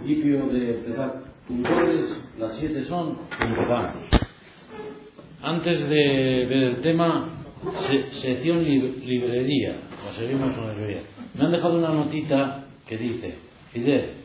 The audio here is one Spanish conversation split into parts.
principio de empezar puntuales, las 7 son, empezamos. Antes de ver el tema, sección librería, la seguimos con la librería. Me han dejado una notita que dice: Fidel,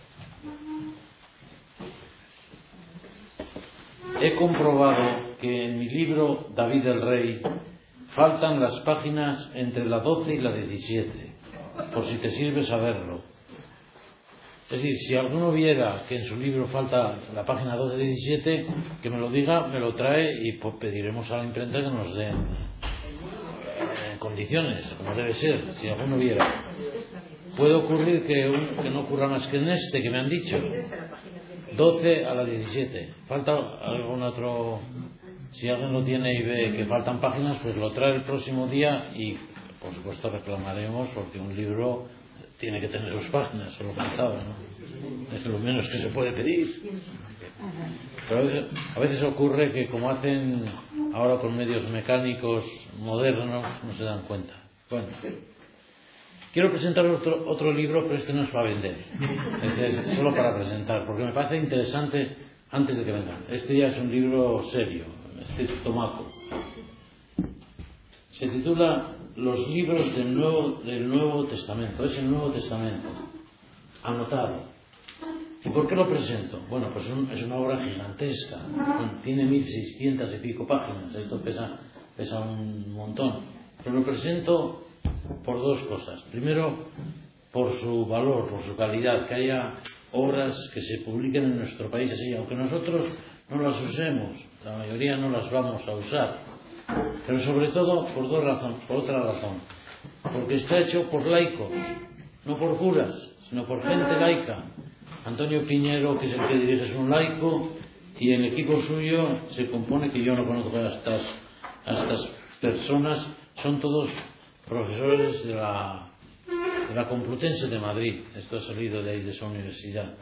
he comprobado que en mi libro David el Rey faltan las páginas entre la 12 y la 17, por si te sirve saberlo. Es decir, si alguno viera que en su libro falta la página 12 y 17, que me lo diga, me lo trae y pues pediremos a la imprenta que nos den en condiciones, como debe ser, si alguno viera. Puede ocurrir que no ocurra más que en este que me han dicho, 12 a la 17. Falta algún otro. Si alguien lo tiene y ve que faltan páginas, pues lo trae el próximo día y por supuesto reclamaremos, porque un libro tiene que tener sus páginas, solo faltaba, ¿no? Es lo menos que se puede pedir. Pero a veces ocurre que, como hacen ahora con medios mecánicos modernos, no se dan cuenta. Bueno, quiero presentar otro libro, pero este no es para vender, es solo para presentar, porque me parece interesante antes de que vengan. Este ya es un libro serio, este tomaco. Se titula Los libros del Nuevo Testamento. Es el Nuevo Testamento, anotado. ¿Y por qué lo presento? Bueno, pues es una obra gigantesca, tiene 1600 y pico páginas, esto pesa un montón. Pero lo presento por dos cosas. Primero, por su valor, por su calidad, que haya obras que se publiquen en nuestro país así, aunque nosotros no las usemos, la mayoría no las vamos a usar, pero sobre todo por otra razón, porque está hecho por laicos, no por curas, sino por gente laica. Antonio Piñero, que es el que dirige, es un laico, y el equipo suyo se compone, que yo no conozco a estas personas, son todos profesores de la Complutense de Madrid. Esto ha salido de ahí, de esa universidad.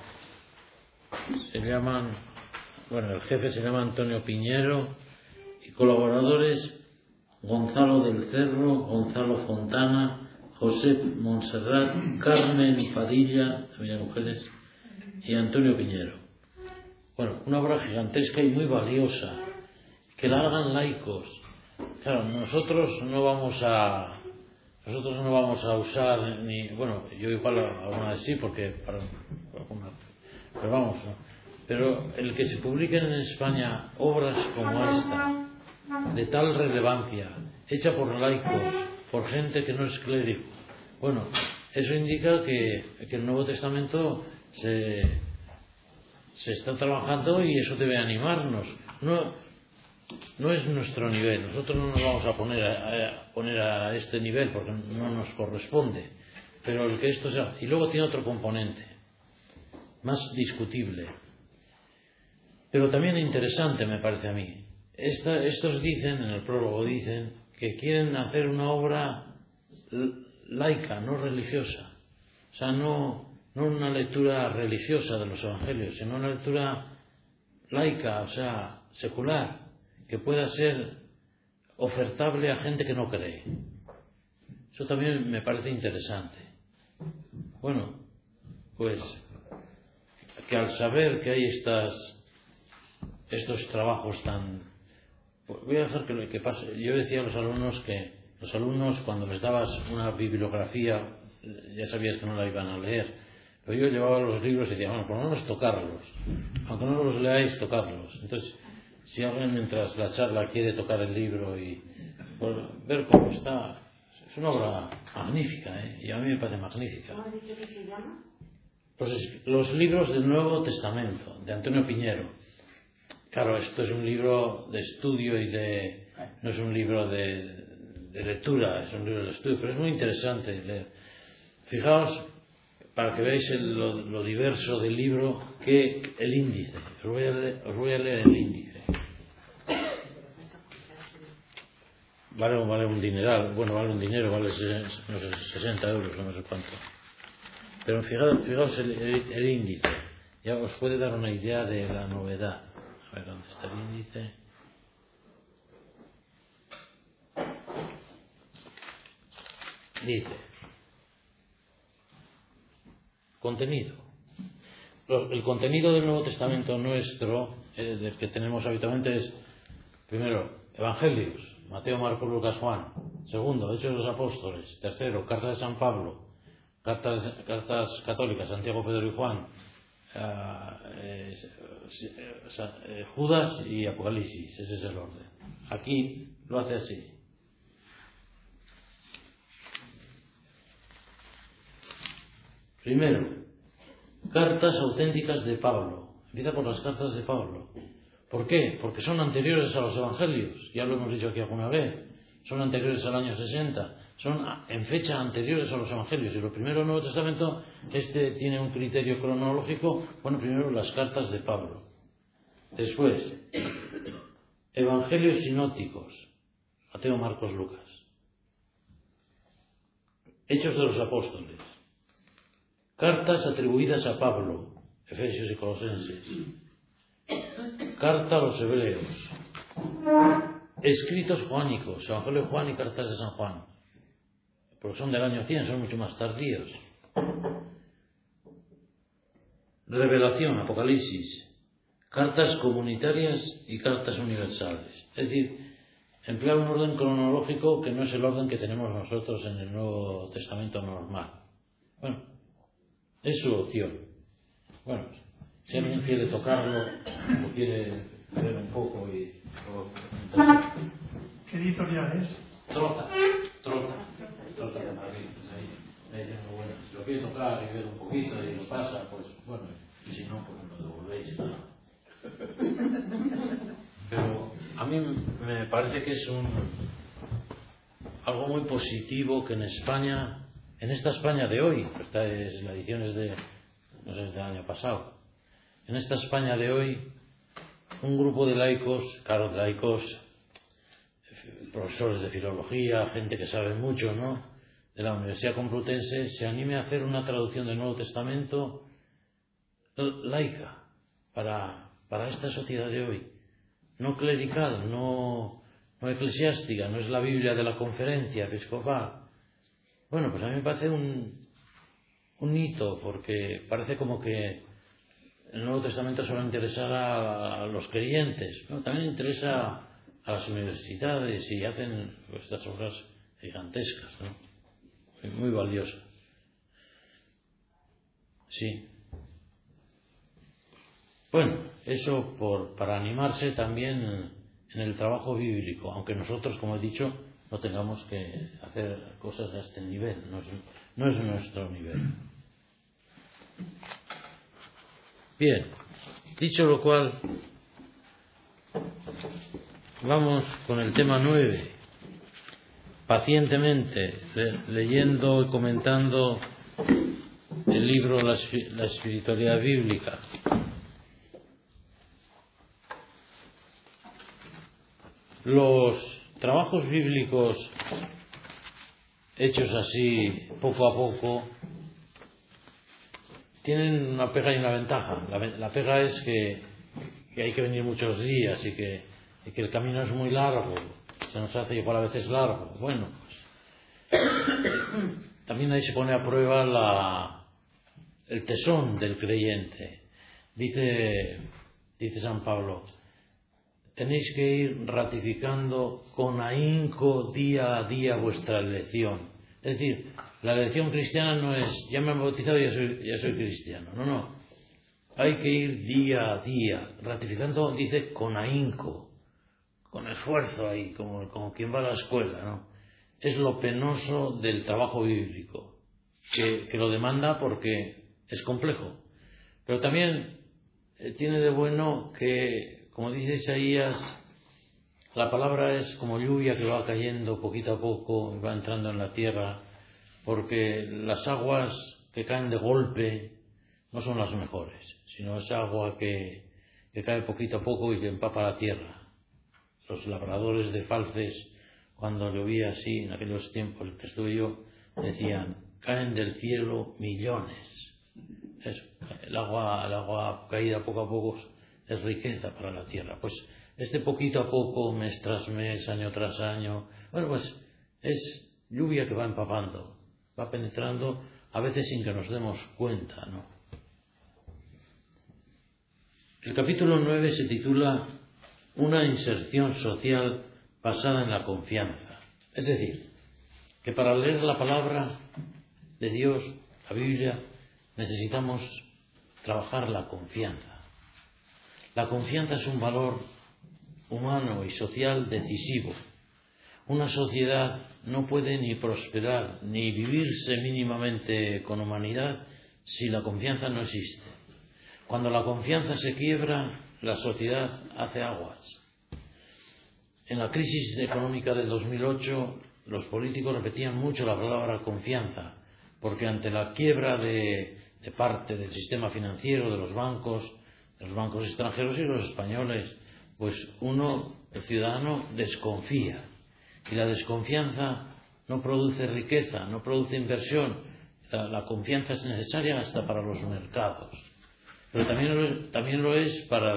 El jefe se llama Antonio Piñero, y colaboradores: Gonzalo del Cerro, Gonzalo Fontana, José Montserrat, Carmen Padilla, también mujeres, y Antonio Piñero. Bueno, una obra gigantesca y muy valiosa, que la hagan laicos. Claro, nosotros no vamos a usar ni, bueno, yo igual alguna vez sí, porque pero vamos, ¿no? Pero el que se publiquen en España obras como esta, de tal relevancia, hecha por laicos, por gente que no es clérigo, bueno, eso indica que el Nuevo Testamento se está trabajando, y eso debe animarnos. No es nuestro nivel, nosotros no nos vamos a poner a este nivel porque no nos corresponde, pero el que esto sea. Y luego tiene otro componente más discutible, pero también interesante, me parece a mí. Estos dicen, en el prólogo dicen, que quieren hacer una obra laica, no religiosa. O sea, no una lectura religiosa de los evangelios, sino una lectura laica, o sea, secular, que pueda ser ofertable a gente que no cree. Eso también me parece interesante. Bueno, pues que al saber que hay estos trabajos tan... Pues voy a dejar que pase. Yo decía a los alumnos que los alumnos, cuando les dabas una bibliografía, ya sabías que no la iban a leer, pero yo llevaba los libros y decía, bueno, por lo menos tocarlos, aunque no los leáis, tocarlos. Entonces, si alguien mientras la charla quiere tocar el libro y ver cómo está, es una obra magnífica, y a mí me parece magnífica. ¿Cómo has dicho que se llama? Pues los libros del Nuevo Testamento, de Antonio Piñero. Claro, esto es un libro de estudio no es un libro de lectura, es un libro de estudio, pero es muy interesante leer. Fijaos, para que veáis lo diverso del libro, que el índice. Os voy a leer el índice. Vale un dineral, vale un dinero, vale no sé, 60 euros o no sé cuánto. Pero fijaos el índice, ya os puede dar una idea de la novedad. A ver, ¿dónde está el índice? Dice: contenido. el contenido del Nuevo Testamento nuestro, del que tenemos habitualmente, es, primero, Evangelios, Mateo, Marcos, Lucas, Juan. Segundo, Hechos de los Apóstoles. Tercero, Carta de San Pablo. Cartas católicas, Santiago, Pedro y Juan. Judas y Apocalipsis. Ese es el orden. Aquí lo hace así. Primero, cartas auténticas de Pablo. Empieza por las cartas de Pablo. ¿Por qué? Porque son anteriores a los evangelios. Ya lo hemos dicho aquí alguna vez. Son anteriores al año 60. Son en fecha anteriores a los evangelios. Y lo primero del Nuevo Testamento, tiene un criterio cronológico. Bueno, primero las cartas de Pablo. Después, evangelios sinópticos. Mateo, Marcos, Lucas. Hechos de los Apóstoles. Cartas atribuidas a Pablo, Efesios y Colosenses. Carta a los Hebreos. Escritos juánicos, Evangelio de Juan y cartas de San Juan. Porque son del año 100, son mucho más tardíos. Revelación, Apocalipsis. Cartas comunitarias y cartas universales. Es decir, emplear un orden cronológico que no es el orden que tenemos nosotros en el Nuevo Testamento normal. Bueno, es su opción. Bueno, si alguien quiere tocarlo o quiere ver un poco y... ¿Qué editorial es? Trota de Madrid, pues ahí tengo buenas. Si lo quiere tocar y ver un poquito y lo pasa, pues bueno, y si no, pues lo devolvéis. Pero a mí me parece que es algo muy positivo que en España, en esta España de hoy, esta es la edición es no sé, del año pasado, en esta España de hoy, un grupo de laicos, profesores de filología, gente que sabe mucho, ¿no?, de la Universidad Complutense, se anime a hacer una traducción del Nuevo Testamento laica para esta sociedad de hoy, no clerical, no eclesiástica, no es la Biblia de la conferencia episcopal. Bueno, pues a mí me parece un hito, porque parece como que el Nuevo Testamento solo interesa a los creyentes, ¿no? También interesa a las universidades y hacen estas obras gigantescas, ¿no? Muy valiosas. Sí. Bueno, eso para animarse también en el trabajo bíblico, aunque nosotros, como he dicho, no tengamos que hacer cosas a este nivel, no es nuestro nivel. Bien, dicho lo cual, vamos con el tema 9, pacientemente leyendo y comentando el libro La espiritualidad bíblica. Los trabajos bíblicos hechos así poco a poco tienen una pega y una ventaja. La pega es que hay que venir muchos días y que el camino es muy largo, se nos hace igual a veces largo. Bueno, pues también ahí se pone a prueba el tesón del creyente. Dice San Pablo: tenéis que ir ratificando con ahínco día a día vuestra elección. Es decir, la elección cristiana no es ya me han bautizado y ya soy cristiano. No. Hay que ir día a día, ratificando, dice, con ahínco, con esfuerzo ahí, como quien va a la escuela, ¿no? Es lo penoso del trabajo bíblico, que lo demanda porque es complejo. Pero también tiene de bueno que, como dice Isaías, la palabra es como lluvia que va cayendo poquito a poco, va entrando en la tierra, porque las aguas que caen de golpe no son las mejores, sino es agua que cae poquito a poco y que empapa la tierra. Los labradores de Falces, cuando llovía así, en aquellos tiempos en que estuve yo, decían: caen del cielo millones. El agua caída poco a poco es riqueza para la tierra. Pues poquito a poco, mes tras mes, año tras año, bueno, pues es lluvia que va empapando, va penetrando, a veces sin que nos demos cuenta, ¿no? El capítulo 9 se titula Una inserción social basada en la confianza. Es decir, que para leer la palabra de Dios, la Biblia, necesitamos trabajar la confianza. La confianza es un valor humano y social decisivo. Una sociedad no puede ni prosperar ni vivirse mínimamente con humanidad si la confianza no existe. Cuando la confianza se quiebra, la sociedad hace aguas. En la crisis económica del 2008, los políticos repetían mucho la palabra confianza, porque ante la quiebra de parte del sistema financiero, de los bancos extranjeros y los españoles, pues el ciudadano, desconfía. Y la desconfianza no produce riqueza, no produce inversión. La confianza es necesaria hasta para los mercados. Pero también lo es para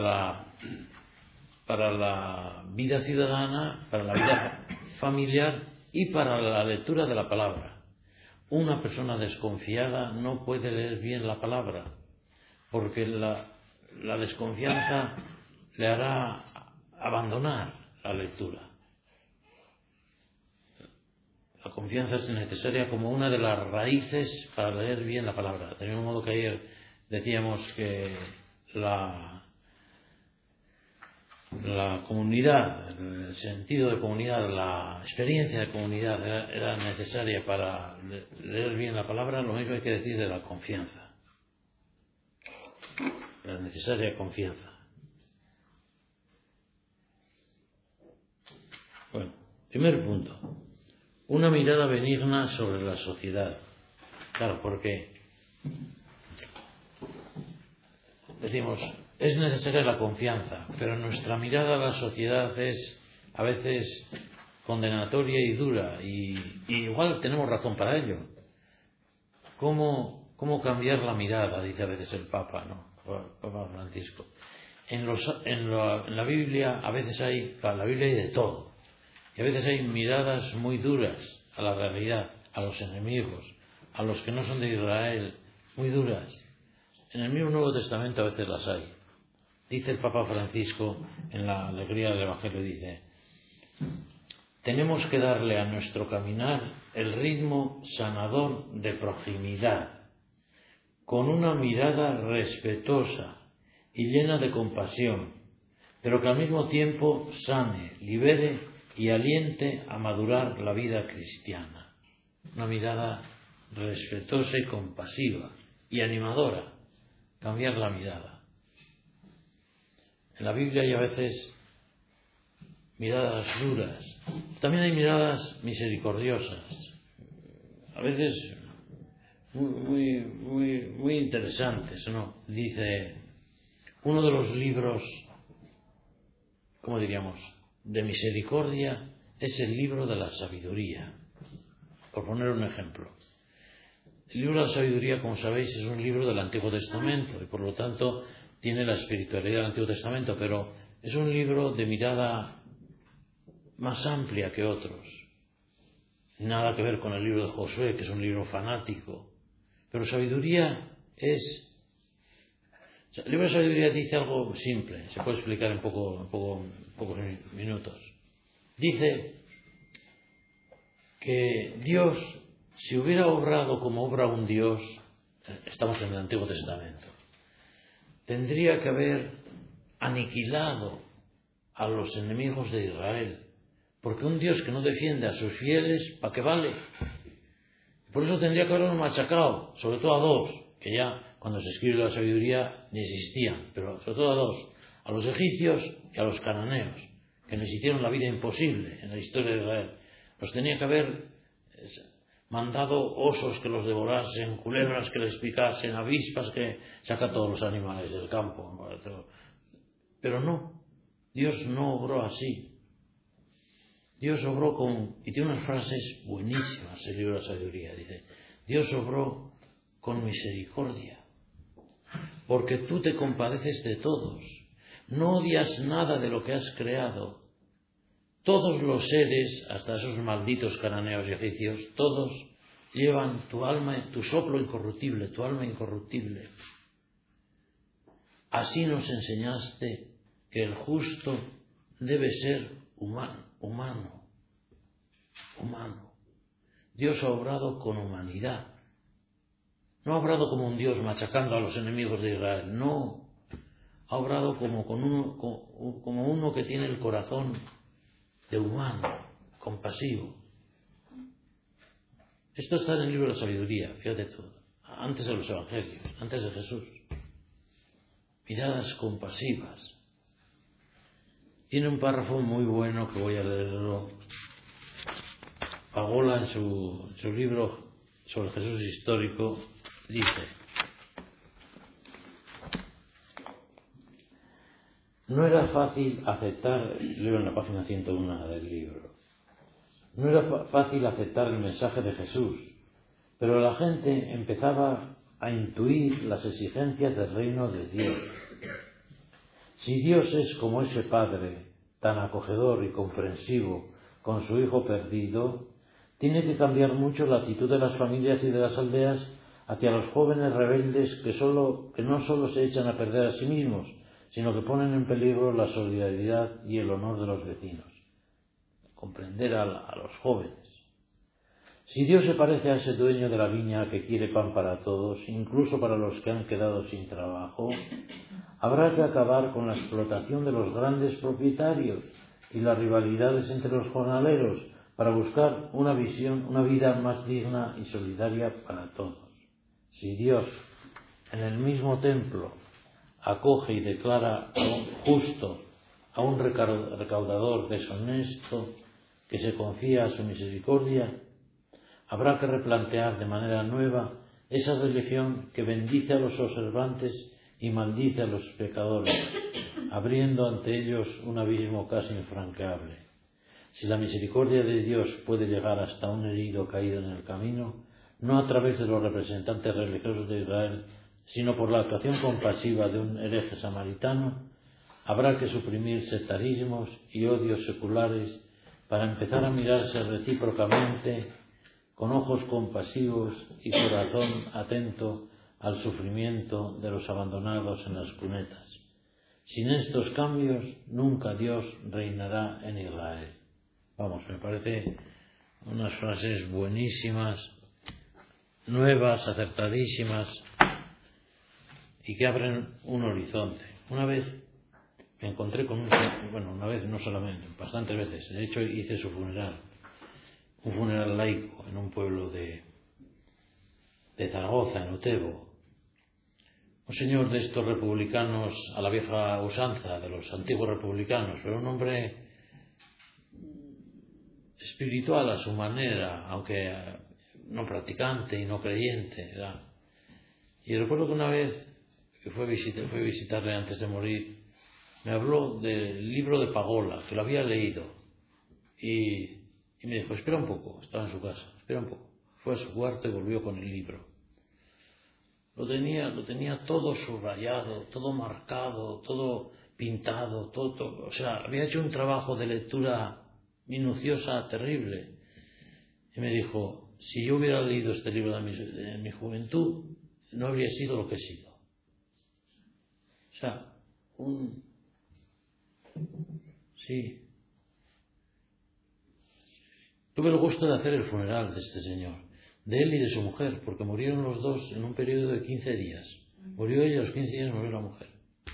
la vida ciudadana, para la vida familiar y para la lectura de la palabra. Una persona desconfiada no puede leer bien la palabra, porque la desconfianza le hará abandonar la lectura. La confianza es necesaria como una de las raíces para leer bien la palabra. De mismo modo que ayer decíamos que la comunidad, el sentido de comunidad, la experiencia de comunidad era necesaria para leer bien la palabra, lo mismo hay que decir de la confianza. La necesaria confianza. Bueno, primer punto. Una mirada benigna sobre la sociedad. Claro, porque decimos, es necesaria la confianza, pero nuestra mirada a la sociedad es a veces condenatoria y dura, y igual tenemos razón para ello. ¿Cómo cambiar la mirada? Dice a veces el Papa, ¿no? Papa Francisco. En la Biblia a veces la Biblia hay de todo. Y a veces hay miradas muy duras a la realidad, a los enemigos, a los que no son de Israel, muy duras. En el mismo Nuevo Testamento a veces las hay. Dice el Papa Francisco en la alegría del Evangelio, dice, tenemos que darle a nuestro caminar el ritmo sanador de proximidad, con una mirada respetuosa y llena de compasión, pero que al mismo tiempo sane, libere y aliente a madurar la vida cristiana. Una mirada respetuosa y compasiva y animadora. Cambiar la mirada. En la Biblia hay a veces miradas duras. También hay miradas misericordiosas. A veces muy interesantes, ¿no? Dice, uno de los libros, ¿cómo diríamos?, de misericordia es el libro de la sabiduría, por poner un ejemplo. El libro de la sabiduría, como sabéis, es un libro del Antiguo Testamento y por lo tanto tiene la espiritualidad del Antiguo Testamento, pero es un libro de mirada más amplia que otros. Nada que ver con el libro de Josué, que es un libro fanático. Pero sabiduría es... El libro de sabiduría dice algo simple, se puede explicar en pocos minutos. Dice que Dios, si hubiera obrado como obra un Dios, estamos en el Antiguo Testamento, tendría que haber aniquilado a los enemigos de Israel, porque un Dios que no defiende a sus fieles, ¿para qué vale? Por eso tendría que haberlos machacado, sobre todo a dos, que ya cuando se escribe la sabiduría ni existían, pero sobre todo a dos, a los egipcios y a los cananeos, que les hicieron la vida imposible en la historia de Israel. Los tenía que haber mandado osos que los devorasen, culebras que les picasen, avispas que saca todos los animales del campo. Pero no, Dios no obró así. Dios obró y tiene unas frases buenísimas el libro de la sabiduría, dice, Dios obró con misericordia, porque tú te compadeces de todos, no odias nada de lo que has creado. Todos los seres, hasta esos malditos cananeos y egipcios, todos llevan tu alma, tu soplo incorruptible, tu alma incorruptible. así nos enseñaste que el justo debe ser humano. Dios ha obrado con humanidad. No ha obrado como un Dios machacando a los enemigos de Israel, no. Ha obrado como uno que tiene el corazón de humano, compasivo. Esto está en el libro de la sabiduría, fíjate tú, antes de los evangelios, antes de Jesús. Miradas compasivas. Tiene un párrafo muy bueno que voy a leerlo. Pagola en su libro sobre Jesús histórico dice: no era fácil aceptar, leo en la página 101 del libro, no era fácil aceptar el mensaje de Jesús, pero la gente empezaba a intuir las exigencias del reino de Dios. Si Dios es como ese padre tan acogedor y comprensivo con su hijo perdido, tiene que cambiar mucho la actitud de las familias y de las aldeas hacia los jóvenes rebeldes que no solo se echan a perder a sí mismos, sino que ponen en peligro la solidaridad y el honor de los vecinos. Comprender a los jóvenes. Si Dios se parece a ese dueño de la viña que quiere pan para todos, incluso para los que han quedado sin trabajo, habrá que acabar con la explotación de los grandes propietarios y las rivalidades entre los jornaleros para buscar una vida más digna y solidaria para todos. Si Dios, en el mismo templo, acoge y declara justo a un recaudador deshonesto que se confía a su misericordia, habrá que replantear de manera nueva esa religión que bendice a los observantes y maldice a los pecadores, abriendo ante ellos un abismo casi infranqueable. Si la misericordia de Dios puede llegar hasta un herido caído en el camino, no a través de los representantes religiosos de Israel, sino por la actuación compasiva de un hereje samaritano, habrá que suprimir sectarismos y odios seculares para empezar a mirarse recíprocamente con ojos compasivos y corazón atento al sufrimiento de los abandonados en las cunetas. Sin estos cambios, nunca Dios reinará en Israel. Vamos, me parece unas frases buenísimas, nuevas, acertadísimas y que abren un horizonte. Una vez me encontré con una vez, no solamente, bastantes veces, de hecho hice su funeral, un funeral laico en un pueblo de Zaragoza, en Otebo. Un señor de estos republicanos a la vieja usanza, de los antiguos republicanos, pero un hombre espiritual a su manera, aunque no practicante y no creyente. Y recuerdo que una vez que fue a visitarle antes de morir, me habló del libro de Pagola, que lo había leído, y me dijo: espera un poco, estaba en su casa, espera un poco. Fue a su cuarto y volvió con el libro. Lo tenía todo subrayado, todo marcado, todo pintado, todo. O sea, había hecho un trabajo de lectura minuciosa, terrible. Y me dijo: si yo hubiera leído este libro de mi juventud, no habría sido lo que he sido. O sea, sí. Tuve el gusto de hacer el funeral de este señor, de él y de su mujer, porque murieron los dos en un periodo de 15 días. Murió ella, a los 15 días murió la mujer.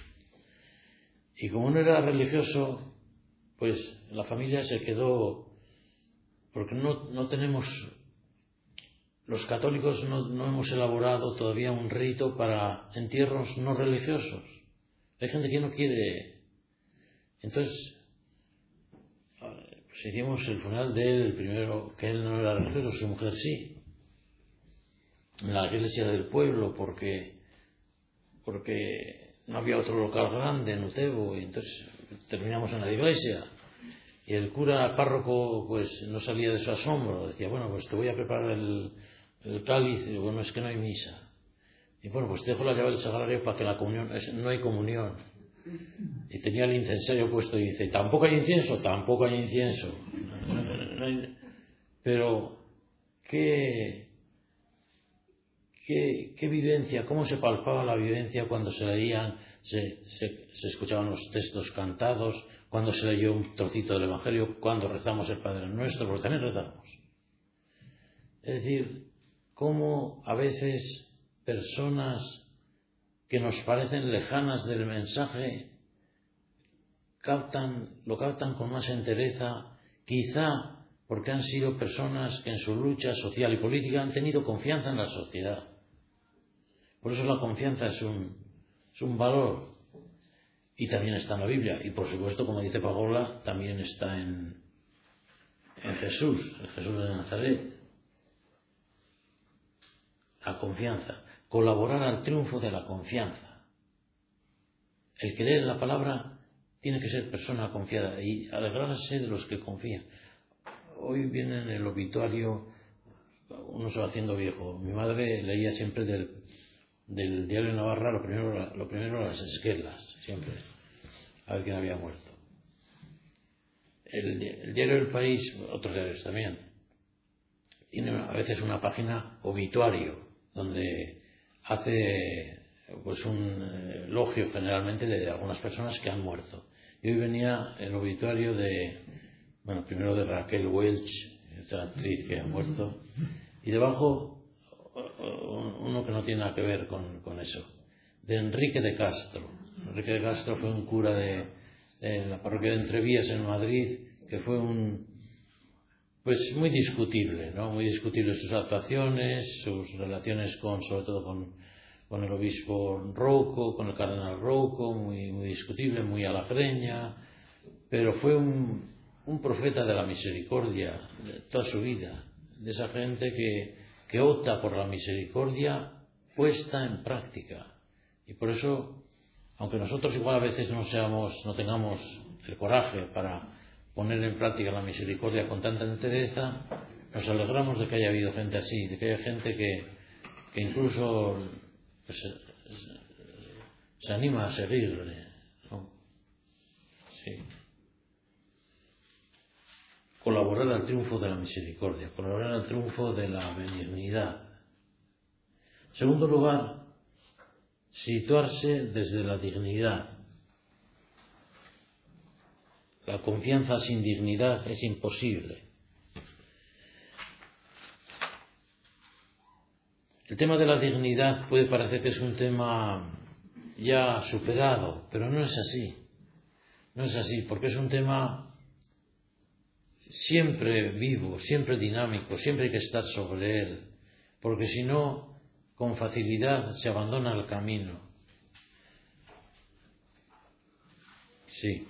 Y como no era religioso, pues la familia se quedó, porque no tenemos, los católicos no hemos elaborado todavía un rito para entierros no religiosos. Hay gente que no quiere. Entonces, pues hicimos el funeral de él, el primero, que él no era religioso, su mujer sí, en la iglesia del pueblo, porque no había otro local grande en Otebo, y entonces terminamos en la iglesia. Y el cura párroco pues no salía de su asombro, decía: bueno, pues te voy a preparar el cáliz. Y bueno, es que no hay misa. Y bueno, pues te dejo la llave del sagrario para que la comunión, no hay comunión. Y tenía el incensario puesto y dice: tampoco hay incienso, tampoco hay incienso. Pero qué ¿Qué vivencia, cómo se palpaba la vivencia cuando se leían, se escuchaban los textos cantados, cuando se leyó un trocito del Evangelio, cuando rezamos el Padre Nuestro, porque también rezamos? Es decir, cómo a veces personas que nos parecen lejanas del mensaje lo captan con más entereza, quizá porque han sido personas que en su lucha social y política han tenido confianza en la sociedad. Por eso la confianza es un valor, y también está en la Biblia, y por supuesto, como dice Pagola, también está en Jesús, el Jesús de Nazaret. La confianza, colaborar al triunfo de la confianza. El que lee la palabra tiene que ser persona confiada y alegrarse de los que confían. Hoy viene en el obituario, uno se va haciendo viejo. Mi madre leía siempre del diario Navarra lo primero las esquelas, siempre, a ver quién había muerto. El diario El País, otros diarios también, tiene a veces una página obituario, donde hace pues un elogio generalmente de algunas personas que han muerto. Y hoy venía el obituario primero de Raquel Welch, esa actriz que ha muerto, y debajo uno que no tiene nada que ver con eso, de Enrique de Castro. Enrique de Castro fue un cura de la parroquia de Entrevías en Madrid, que fue pues muy discutible, ¿no? Muy discutible sus actuaciones, sus relaciones sobre todo con el obispo Rouco, con el cardenal Rouco, muy, muy discutible, muy a la greña, pero fue un profeta de la misericordia de toda su vida, de esa gente que opta por la misericordia puesta en práctica. Y por eso, aunque nosotros igual a veces no tengamos el coraje para poner en práctica la misericordia con tanta entereza, nos alegramos de que haya habido gente así, de que haya gente que incluso se anima a seguirle, ¿no? Sí. Colaborar al triunfo de la misericordia, colaborar al triunfo de la benignidad. En segundo lugar, situarse desde la dignidad. La confianza sin dignidad es imposible. El tema de la dignidad puede parecer que es un tema ya superado, pero no es así. No es así, porque es un tema siempre vivo, siempre dinámico, siempre hay que estar sobre él, porque si no, con facilidad se abandona el camino. Sí.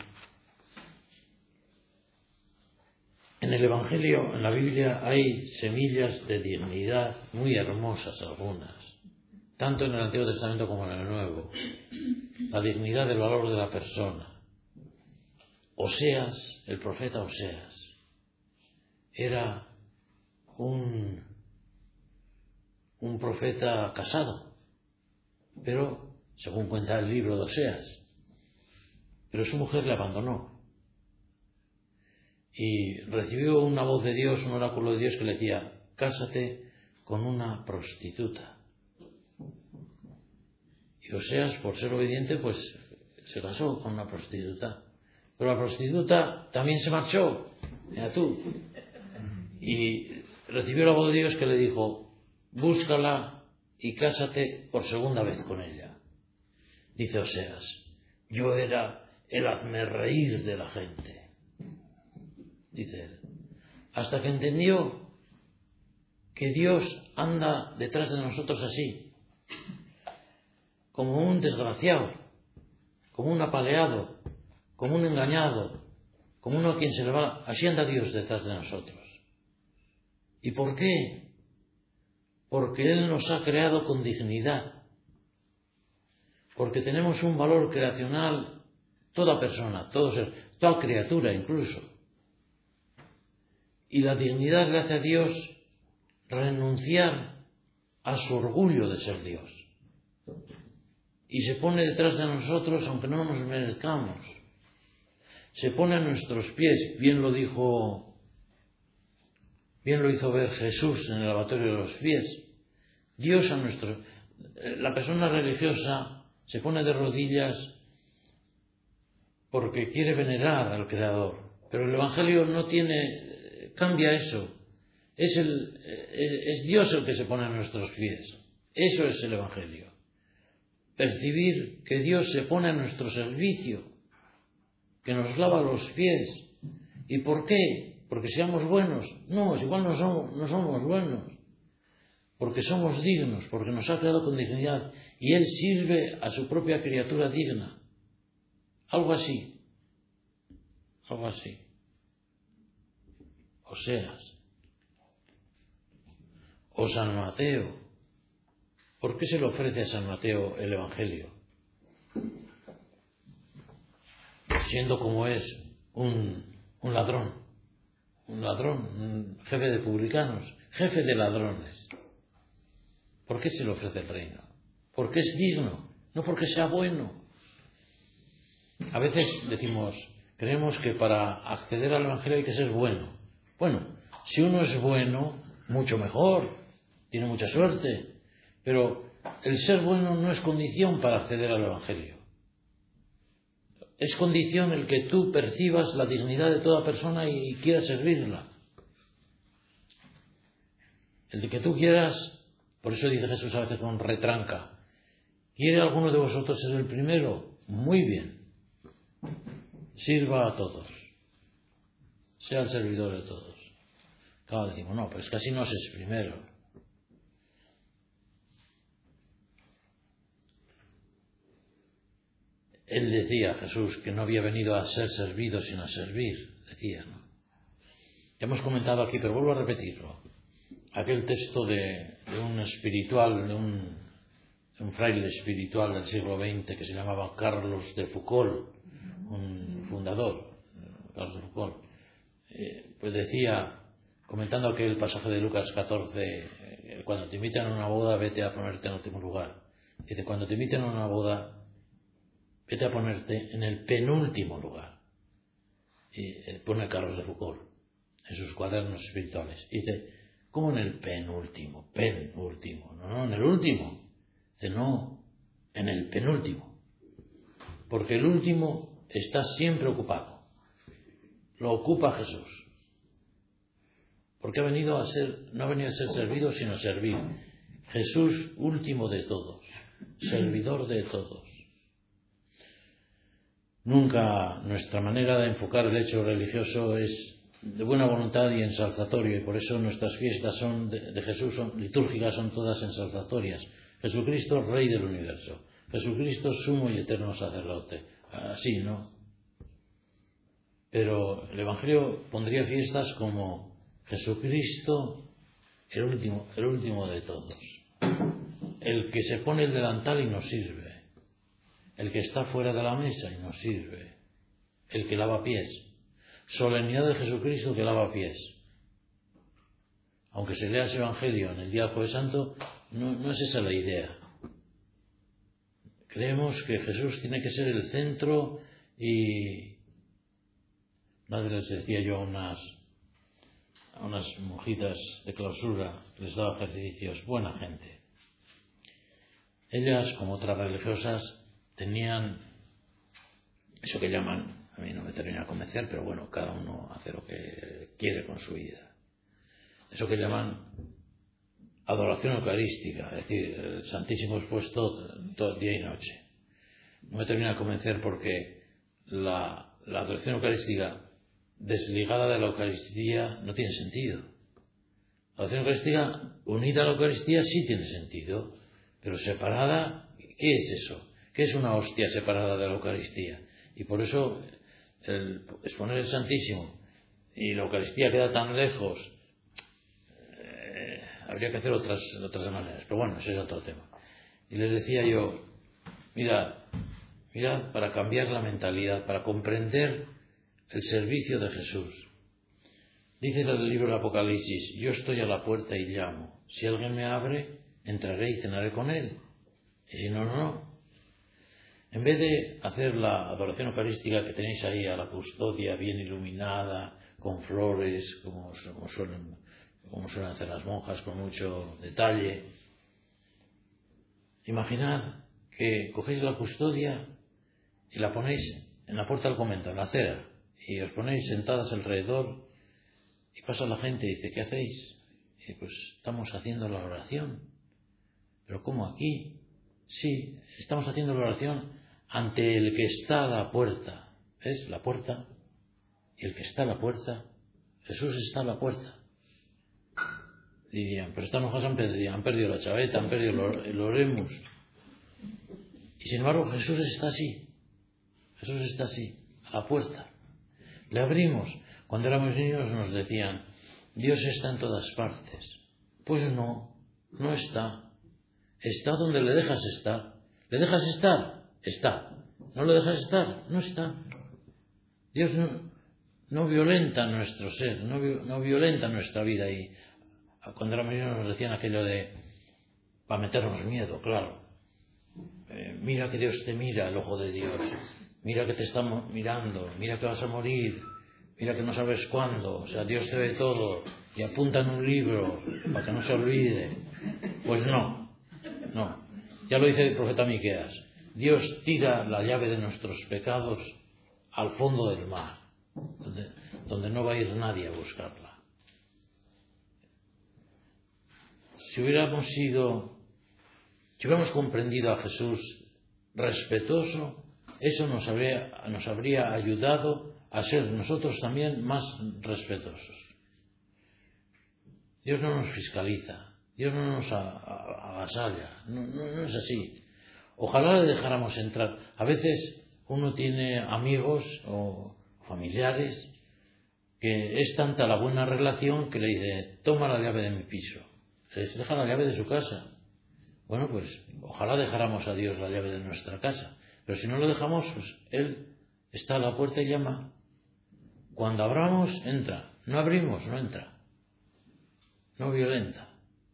En el Evangelio, en la Biblia, hay semillas de dignidad muy hermosas algunas, tanto en el Antiguo Testamento como en el Nuevo. La dignidad del valor de la persona. Oseas, el profeta Oseas, era un profeta casado, pero, según cuenta el libro de Oseas, pero su mujer le abandonó. Y recibió una voz de Dios, un oráculo de Dios que le decía: cásate con una prostituta. Y Oseas, por ser obediente, pues se casó con una prostituta. Pero la prostituta también se marchó, mira tú. Y recibió la voz de Dios que le dijo: búscala y cásate por segunda vez con ella. Dice Oseas: yo era el hazmerreír de la gente. Dice él, hasta que entendió que Dios anda detrás de nosotros así, como un desgraciado, como un apaleado, como un engañado, como uno a quien se le va. Así anda Dios detrás de nosotros. ¿Y por qué? Porque Él nos ha creado con dignidad, porque tenemos un valor creacional, toda persona, todo ser, toda criatura incluso. Y la dignidad le hace a Dios renunciar a su orgullo de ser Dios. Y se pone detrás de nosotros aunque no nos merezcamos. Se pone a nuestros pies. Bien lo hizo ver Jesús en el lavatorio de los pies. La persona religiosa se pone de rodillas porque quiere venerar al Creador, pero el Evangelio cambia eso. Es Dios el que se pone a nuestros pies. Eso es el Evangelio. Percibir que Dios se pone a nuestro servicio, que nos lava los pies. ¿Y por qué? ¿Porque seamos buenos? No, igual no somos buenos. Porque somos dignos, porque nos ha creado con dignidad y Él sirve a su propia criatura digna. Algo así. Oseas. O San Mateo. ¿Por qué se le ofrece a San Mateo el Evangelio? Siendo como es un ladrón, un jefe de publicanos, jefe de ladrones. ¿Por qué se le ofrece el reino? Porque es digno, no porque sea bueno. A veces creemos que para acceder al Evangelio hay que ser bueno. Bueno, si uno es bueno, mucho mejor, tiene mucha suerte. Pero el ser bueno no es condición para acceder al Evangelio. Es condición el que tú percibas la dignidad de toda persona y quieras servirla. El de que tú quieras, por eso dice Jesús a veces con retranca, ¿quiere alguno de vosotros ser el primero? Muy bien. Sirva a todos. Sea el servidor de todos. Claro, decimos, no, pues casi no se es primero. Él decía, Jesús, que no había venido a ser servido sino a servir, decía, ¿no? Ya hemos comentado aquí, pero vuelvo a repetirlo. Aquel texto de un espiritual, de un fraile espiritual del siglo XX que se llamaba Carlos de Foucauld, un fundador, Carlos de Foucauld, pues decía, comentando aquel pasaje de Lucas 14, cuando te invitan a una boda, vete a ponerte en último lugar. Dice, cuando te inviten a una boda, vete a ponerte en el penúltimo lugar. Y pone Carlos de Foucauld en sus cuadernos espirituales. Y dice, ¿cómo en el penúltimo? Penúltimo. No, en el último. Dice, no, en el penúltimo. Porque el último está siempre ocupado. Lo ocupa Jesús. Porque no ha venido a ser servido, sino a servir. Jesús, último de todos. Servidor de todos. Nunca nuestra manera de enfocar el hecho religioso es de buena voluntad y ensalzatorio, y por eso nuestras fiestas de Jesús litúrgicas son todas ensalzatorias. Jesucristo, Rey del universo. Jesucristo, sumo y eterno sacerdote. Así, ¿no? Pero el Evangelio pondría fiestas como Jesucristo, el último de todos. El que se pone el delantal y nos sirve. El que está fuera de la mesa y nos sirve. El que lava pies. Solemnidad de Jesucristo que lava pies. Aunque se lea ese Evangelio en el día del Jueves Santo, no es esa la idea. Creemos que Jesús tiene que ser el centro y... Una vez les decía yo a unas monjitas de clausura que les daba ejercicios, buena gente. Ellas, como otras religiosas, tenían eso que llaman, a mí no me termina de convencer, pero bueno, cada uno hace lo que quiere con su vida. Eso que llaman adoración eucarística, es decir, el Santísimo expuesto todo día y noche. No me termina de convencer porque la adoración eucarística desligada de la Eucaristía no tiene sentido. La adoración eucarística unida a la Eucaristía sí tiene sentido, pero separada, ¿qué es eso? ¿Qué es una hostia separada de la Eucaristía? Y por eso el exponer el Santísimo y la Eucaristía queda tan lejos, habría que hacer otras maneras. Pero bueno, ese es otro tema. Y les decía yo, mirad para cambiar la mentalidad, para comprender el servicio de Jesús. Dice en el libro del Apocalipsis, yo estoy a la puerta y llamo. Si alguien me abre, entraré y cenaré con él. Y si no, no. En vez de hacer la adoración eucarística que tenéis ahí a la custodia bien iluminada, con flores, como suelen hacer las monjas, con mucho detalle, Imaginad que cogéis la custodia y la ponéis en la puerta del convento, en la acera, y os ponéis sentadas alrededor y pasa la gente y dice, ¿qué hacéis? Y pues estamos haciendo la oración. ¿Pero cómo aquí? Sí, estamos haciendo la oración ante el que está a la puerta. ¿Ves? La puerta. Y el que está a la puerta, Jesús está a la puerta. Dirían, pero estas monjas han perdido la chaveta, han perdido el oremus. Y sin embargo Jesús está así. Jesús está así, a la puerta. Le abrimos. Cuando éramos niños nos decían, Dios está en todas partes. Pues no, no está. Está donde le dejas estar. ¿Le dejas estar? Está. ¿No le dejas estar? No está. Dios no violenta nuestro ser, no violenta nuestra vida. Y cuando éramos niños nos decían aquello de, para meternos miedo, claro. Mira que Dios te mira, el ojo de Dios. Mira que te está mirando, mira que vas a morir, mira que no sabes cuándo. O sea, Dios te ve todo y apunta en un libro para que no se olvide. Pues no. Ya lo dice el profeta Miqueas. Dios tira la llave de nuestros pecados al fondo del mar, donde no va a ir nadie a buscarla. Si hubiéramos comprendido a Jesús respetuoso, eso nos habría ayudado a ser nosotros también más respetuosos. Dios no nos fiscaliza, Dios no nos avasalla, no es así. Ojalá le dejáramos entrar. A veces uno tiene amigos o familiares que es tanta la buena relación que le dice, toma la llave de mi piso, les deja la llave de su casa. Bueno, pues ojalá dejáramos a Dios la llave de nuestra casa. Pero si no lo dejamos, pues Él está a la puerta y llama. Cuando abramos, entra. No abrimos, no entra. No violenta.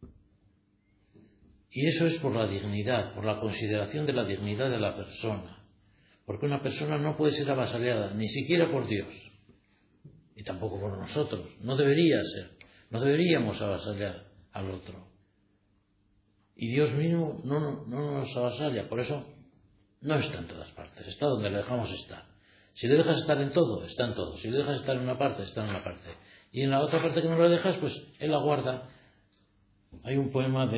Y eso es por la dignidad, por la consideración de la dignidad de la persona. Porque una persona no puede ser avasallada, ni siquiera por Dios. Y tampoco por nosotros. No debería ser. No deberíamos avasallar al otro. Y Dios mismo no nos avasalla. Por eso no está en todas partes, está donde le dejamos estar. Si le dejas estar en todo, está en todo. Si le dejas estar en una parte, está en una parte. Y en la otra parte que no le dejas, pues Él la guarda. Hay un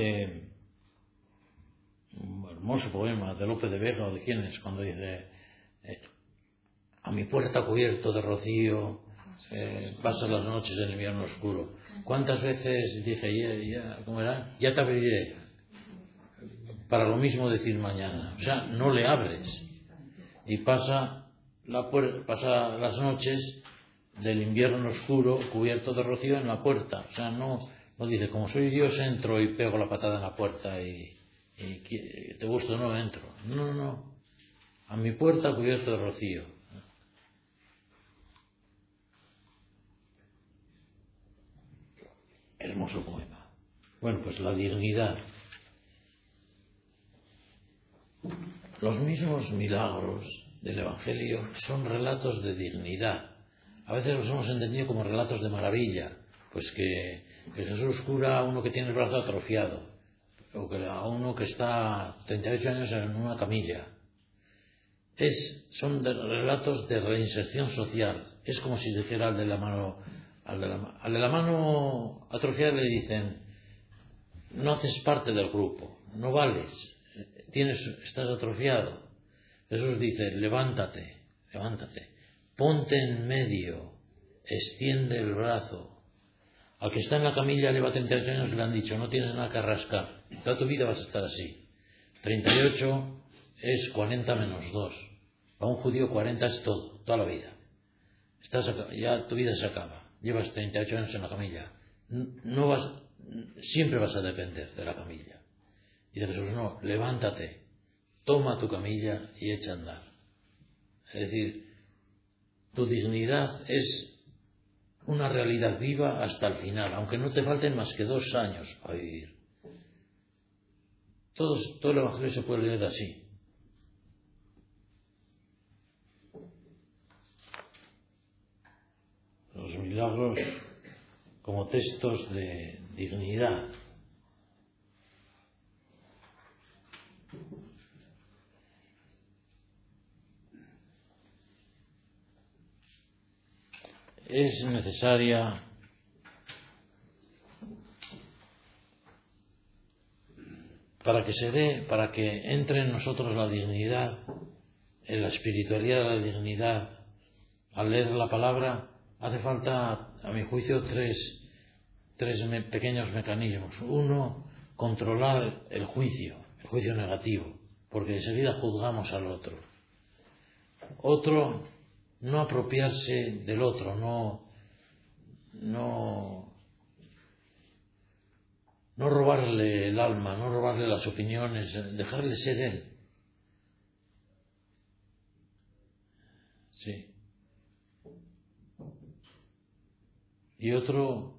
hermoso poema de Lope de Vega o de quién es, cuando dice, a mi puerta cubierto de rocío, pasan las noches en el invierno oscuro. ¿Cuántas veces dije, ¿cómo era? Ya te abriré. Para lo mismo decir mañana. O sea, no le abres. Y pasa las noches del invierno oscuro cubierto de rocío en la puerta. O sea, no dice, como soy Dios entro y pego la patada en la puerta y te gusta o no entro. No. A mi puerta cubierto de rocío. Hermoso poema. Bueno, pues la dignidad. Los mismos milagros del Evangelio son relatos de dignidad. A veces los hemos entendido como relatos de maravilla, pues que Jesús cura a uno que tiene el brazo atrofiado, o que a uno que está 38 años en una camilla. Son relatos de reinserción social. Es como si dijera al de la mano atrofiada le dicen, no haces parte del grupo, no vales. Estás atrofiado. Jesús dice, levántate, ponte en medio, extiende el brazo. Al que está en la camilla lleva 38 años le han dicho, no tienes nada que rascar, toda tu vida vas a estar así. 38 es 40 menos 2. Para un judío 40 es todo, toda la vida. Ya tu vida se acaba, llevas 38 años en la camilla. Siempre vas a depender de la camilla. Y dice Jesús, no, levántate, toma tu camilla y echa a andar. Es decir, tu dignidad es una realidad viva hasta el final, aunque no te falten más que 2 años para vivir. Todo el Evangelio se puede leer así. Los milagros como textos de dignidad. es necesaria para que entre en nosotros la dignidad, en la espiritualidad de la dignidad. Al leer la palabra hace falta, a mi juicio, tres pequeños mecanismos. Uno, controlar el juicio negativo, porque enseguida juzgamos al otro. Otro, no apropiarse del otro, no robarle el alma, no robarle las opiniones, dejarle ser él. Sí. Y otro,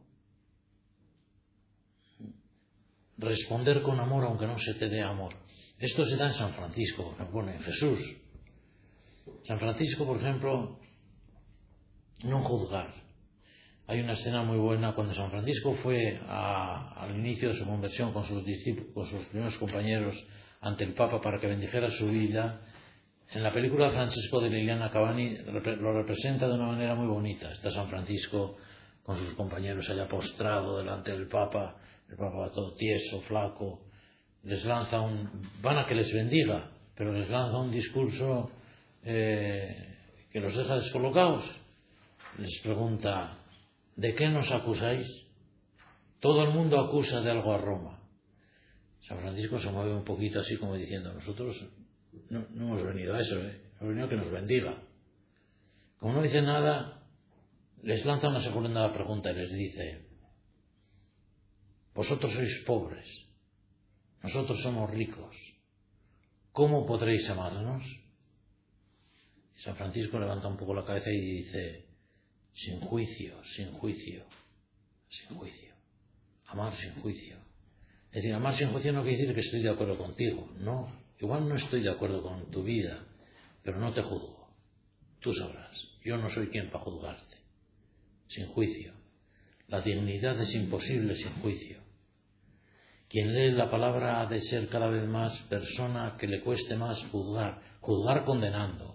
responder con amor aunque no se te dé amor. Esto se da en San Francisco, bueno, en Jesús. San Francisco, por ejemplo, no juzgar. Hay una escena muy buena cuando San Francisco fue al inicio de su conversión con sus discípulos, con sus primeros compañeros ante el Papa para que bendijera su vida. En la película Francesco de Liliana Cavani lo representa de una manera muy bonita. Está San Francisco con sus compañeros allá postrado delante del Papa, el Papa todo tieso, flaco, les lanza van a que les bendiga, pero les lanza un discurso que los deja descolocados. Les pregunta: ¿de qué nos acusáis? Todo el mundo acusa de algo a Roma. San Francisco se mueve un poquito así como diciendo: nosotros no hemos venido a eso, hemos venido a que nos bendiga. Como no dice nada, les lanza una segunda pregunta y les dice: vosotros sois pobres, nosotros somos ricos, ¿cómo podréis amarnos? Y San Francisco levanta un poco la cabeza y dice: sin juicio, sin juicio, sin juicio. Amar sin juicio. Es decir, amar sin juicio no quiere decir que estoy de acuerdo contigo. No, igual no estoy de acuerdo con tu vida, pero no te juzgo. Tú sabrás, yo no soy quien para juzgarte. Sin juicio. La dignidad es imposible sin juicio. Quien lee la palabra ha de ser cada vez más persona que le cueste más juzgar condenando.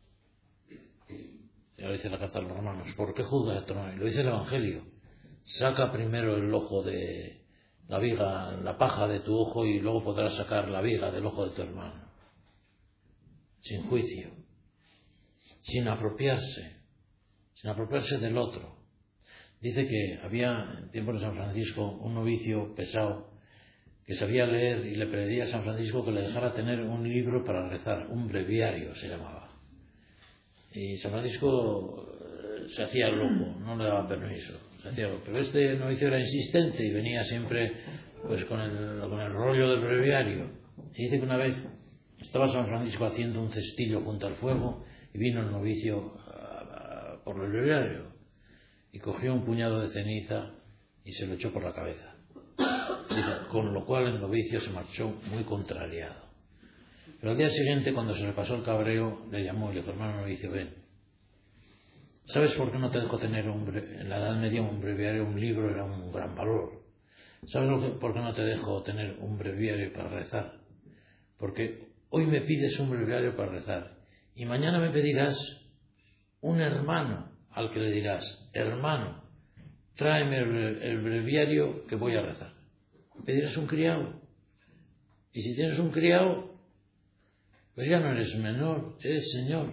Ya lo dice la carta a los Romanos: ¿por qué juzgas a tu hermano? Y lo dice el Evangelio: saca primero el ojo de la viga, la paja de tu ojo, y luego podrás sacar la viga del ojo de tu hermano. Sin juicio, sin apropiarse del otro. Dice que había en tiempos de San Francisco un novicio pesado que sabía leer y le pedía a San Francisco que le dejara tener un libro para rezar, un breviario se llamaba. Y San Francisco se hacía loco, no le daba permiso, se hacía loco. Pero este novicio era insistente y venía siempre pues con el rollo del breviario. Y dice que una vez estaba San Francisco haciendo un cestillo junto al fuego y vino el novicio por el breviario y cogió un puñado de ceniza y se lo echó por la cabeza. Dice, con lo cual el novicio se marchó muy contrariado. Pero al día siguiente, cuando se le pasó el cabreo, le llamó y le dijo: hermano novicio, ven, ¿sabes por qué no te dejo tener en la Edad Media un breviario? Un libro era un gran valor. ¿Sabes por qué no te dejo tener un breviario para rezar? Porque hoy me pides un breviario para rezar y mañana me pedirás un hermano al que le dirás: hermano, tráeme el breviario que voy a rezar. Pedirás un criado. Y si tienes un criado, pues ya no eres menor, eres señor.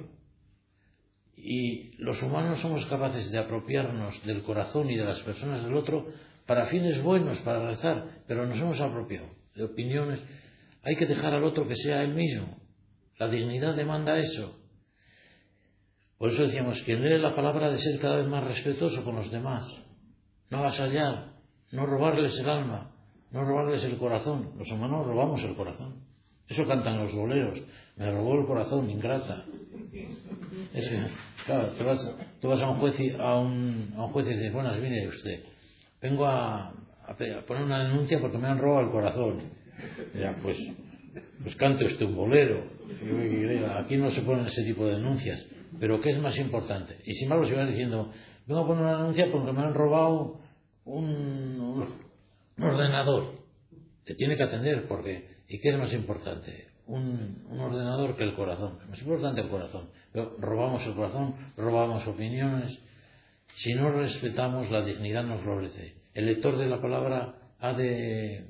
Y los humanos somos capaces de apropiarnos del corazón y de las personas del otro para fines buenos, para rezar, pero nos hemos apropiado de opiniones. Hay que dejar al otro que sea él mismo. La dignidad demanda eso. Por eso decíamos, quien lee la palabra ha de ser cada vez más respetuoso con los demás, no avasallar, no robarles el alma, no robarles el corazón. Los humanos robamos el corazón. Eso cantan los boleros: me robó el corazón, ingrata. Es que, claro, tú vas a un juez y dices: buenas, mire usted, vengo a poner una denuncia porque me han robado el corazón. Ya, pues cante usted un bolero. Aquí no se ponen ese tipo de denuncias. Pero ¿qué es más importante? Y sin embargo, si vas diciendo: vengo a poner una denuncia porque me han robado un ordenador, te tiene que atender, porque ¿y qué es más importante? Un ordenador que el corazón. Es más importante el corazón. Pero robamos el corazón, robamos opiniones. Si no respetamos, la dignidad no florece. El lector de la palabra ha de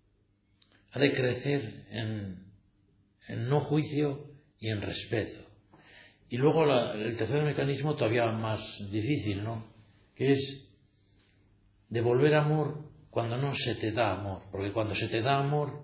crecer en no juicio y en respeto. Y luego el tercer mecanismo todavía más difícil, ¿no? Que es devolver amor cuando no se te da amor. Porque cuando se te da amor,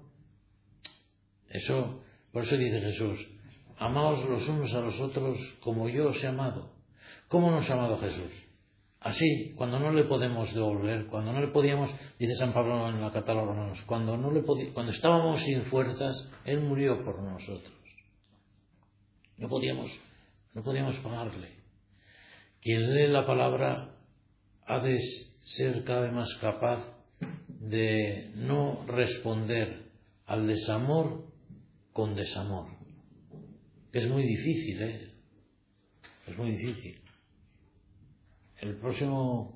por eso dice Jesús, amaos los unos a los otros como yo os he amado. ¿Cómo nos ha amado Jesús? Así, cuando no le podemos devolver, cuando no le podíamos, dice San Pablo en la carta a los Romanos, cuando estábamos sin fuerzas, Él murió por nosotros. No podíamos pagarle. Quien lee la palabra ha de ser cada vez más capaz de no responder al desamor con desamor. Es muy difícil, Es muy difícil. El próximo...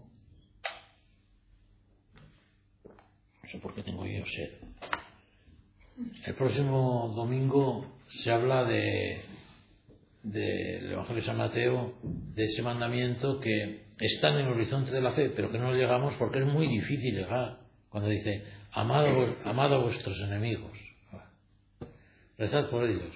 No sé por qué tengo yo sed. El próximo domingo se habla del Evangelio de San Mateo, de ese mandamiento que está en el horizonte de la fe, pero que no llegamos porque es muy difícil llegar. Cuando dice, amad a vuestros enemigos. Rezad por ellos.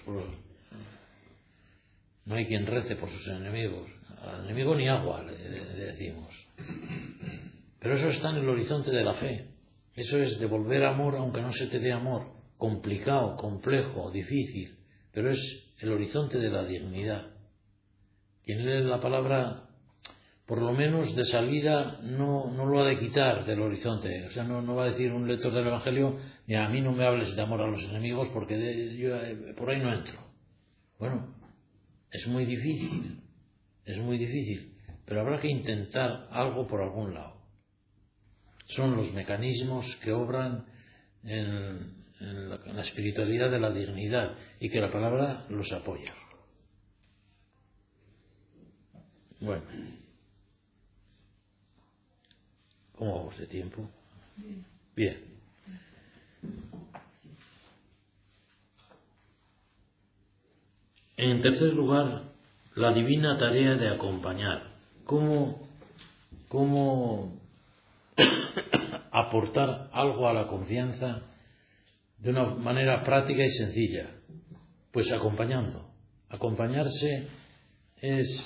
No hay quien rece por sus enemigos. Al enemigo ni agua le decimos. Pero eso está en el horizonte de la fe. Eso es devolver amor aunque no se te dé amor. Complicado, complejo, difícil. Pero es el horizonte de la dignidad. Quien lee la palabra, por lo menos de salida, no lo ha de quitar del horizonte. O sea, no va a decir un lector del Evangelio, mira, a mí no me hables de amor a los enemigos porque yo por ahí no entro. Bueno, es muy difícil, pero habrá que intentar algo por algún lado. Son los mecanismos que obran en la espiritualidad de la dignidad y que la palabra los apoya. Bueno, ¿cómo vamos de tiempo? Bien. En tercer lugar, la divina tarea de acompañar. ¿Cómo aportar algo a la confianza de una manera práctica y sencilla? Pues acompañando. Acompañarse es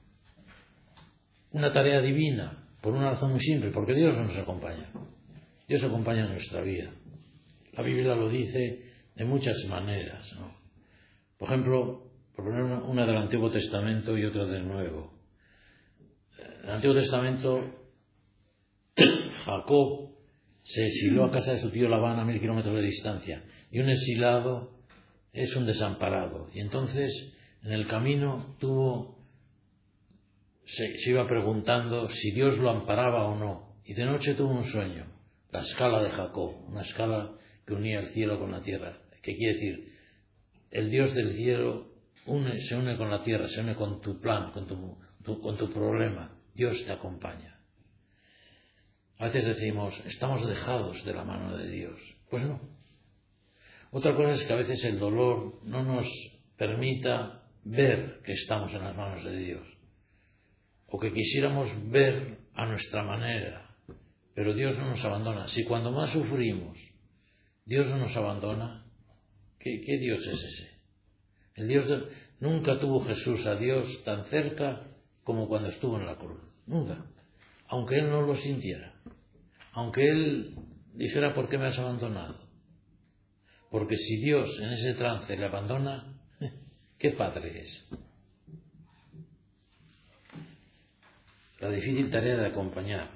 una tarea divina, por una razón muy simple, porque Dios nos acompaña. Dios acompaña nuestra vida. La Biblia lo dice de muchas maneras, ¿no? Por ejemplo, por poner una del Antiguo Testamento y otra del Nuevo. En el Antiguo Testamento, Jacob se exiló a casa de su tío Labán a 1000 kilómetros de distancia. Y un exilado es un desamparado. Y entonces, en el camino, se iba preguntando si Dios lo amparaba o no. Y de noche tuvo un sueño, la escala de Jacob, una escala que unía el cielo con la tierra. ¿Qué quiere decir? El Dios del cielo se une con la tierra, se une con tu plan, con tu problema. Dios te acompaña. A veces decimos, estamos dejados de la mano de Dios. Pues no. Otra cosa es que a veces el dolor no nos permita ver que estamos en las manos de Dios. O que quisiéramos ver a nuestra manera. Pero Dios no nos abandona. Si cuando más sufrimos, Dios no nos abandona, ¿qué Dios es ese? Nunca tuvo Jesús a Dios tan cerca como cuando estuvo en la cruz. Nunca. Aunque Él no lo sintiera. Aunque Él dijera, ¿por qué me has abandonado? Porque si Dios en ese trance le abandona, ¿qué padre es? La difícil tarea de acompañar.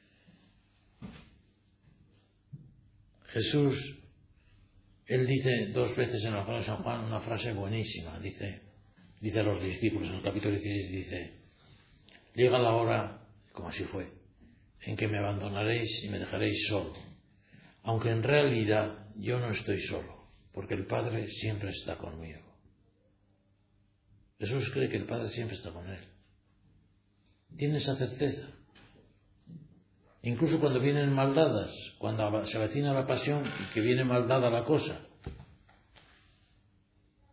Jesús, Él dice 2 veces en el Evangelio de San Juan una frase buenísima. Dice a los discípulos en el capítulo 16, dice, llega la hora, como así fue, en que me abandonaréis y me dejaréis solo. Aunque en realidad yo no estoy solo, porque el Padre siempre está conmigo. Jesús cree que el Padre siempre está con Él. Tiene esa certeza. Incluso cuando vienen maldadas, cuando se avecina la pasión y que viene maldada la cosa.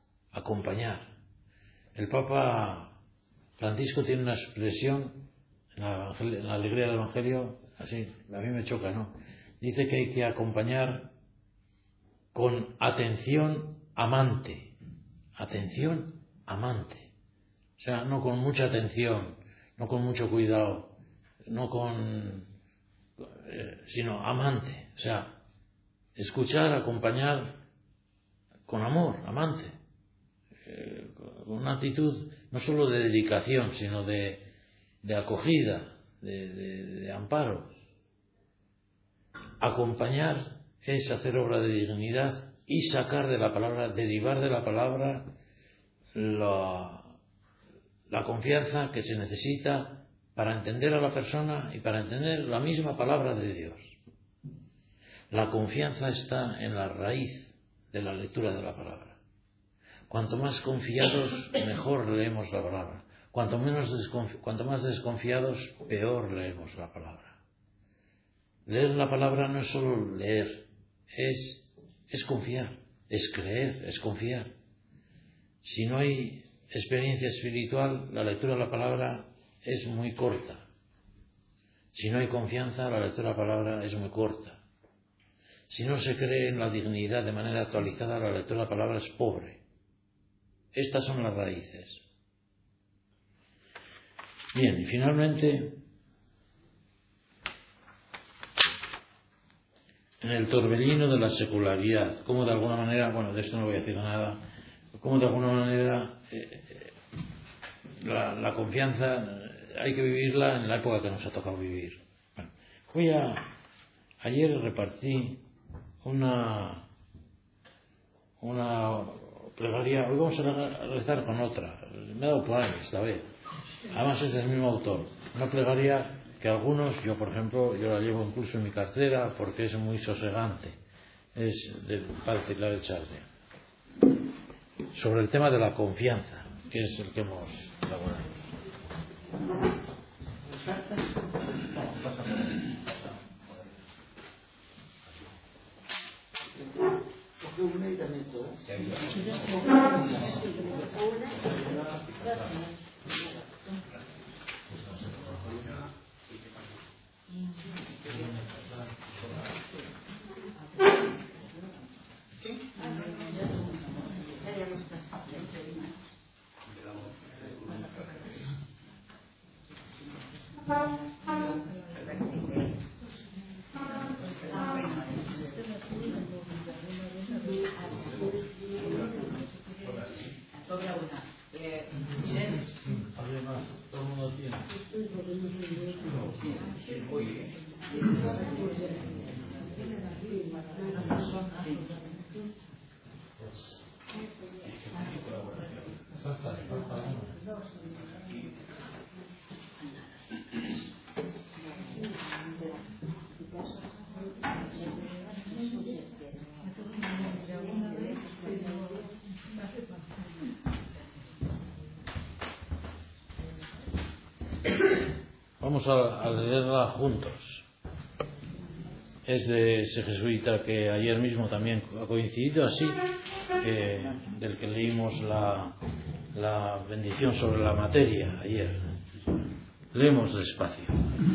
Acompañar. El Papa Francisco tiene una expresión en la alegría del Evangelio, así, a mí me choca, ¿no? Dice que hay que acompañar con atención amante. Atención amante. O sea, no con mucha atención, no con mucho cuidado, no con... sino amante. O sea, escuchar, acompañar con amor, amante. Con una actitud no solo de dedicación, sino de acogida, de amparo. Acompañar es hacer obra de dignidad y sacar de la palabra, derivar de la palabra la confianza que se necesita para entender a la persona y para entender la misma palabra de Dios. La confianza está en la raíz de la lectura de la palabra. Cuanto más confiados, mejor leemos la palabra. Cuanto más desconfiados, peor leemos la palabra. Leer la palabra no es solo leer, es confiar, es creer, es confiar. Si no hay experiencia espiritual, la lectura de la palabra es muy corta. Si no hay confianza, la lectura de la palabra es muy corta. Si no se cree en la dignidad de manera actualizada, la lectura de la palabra es pobre. Estas son las raíces. Bien, y finalmente, en el torbellino de la secularidad, como de alguna manera, bueno, de esto no voy a decir nada, como de alguna manera la confianza hay que vivirla en la época que nos ha tocado vivir. Bueno, ayer repartí una plegaria, hoy vamos a rezar con otra, me he dado por ahí esta vez, además es del mismo autor, una plegaria que algunos, yo por ejemplo, yo la llevo incluso en mi cartera porque es muy sosegante, es del padre Claret Charle, sobre el tema de la confianza, que es el que hemos elaborado. Vamos a leerla juntos. Es de ese jesuita que ayer mismo también ha coincidido así, del que leímos la bendición sobre la materia ayer. Leemos despacio.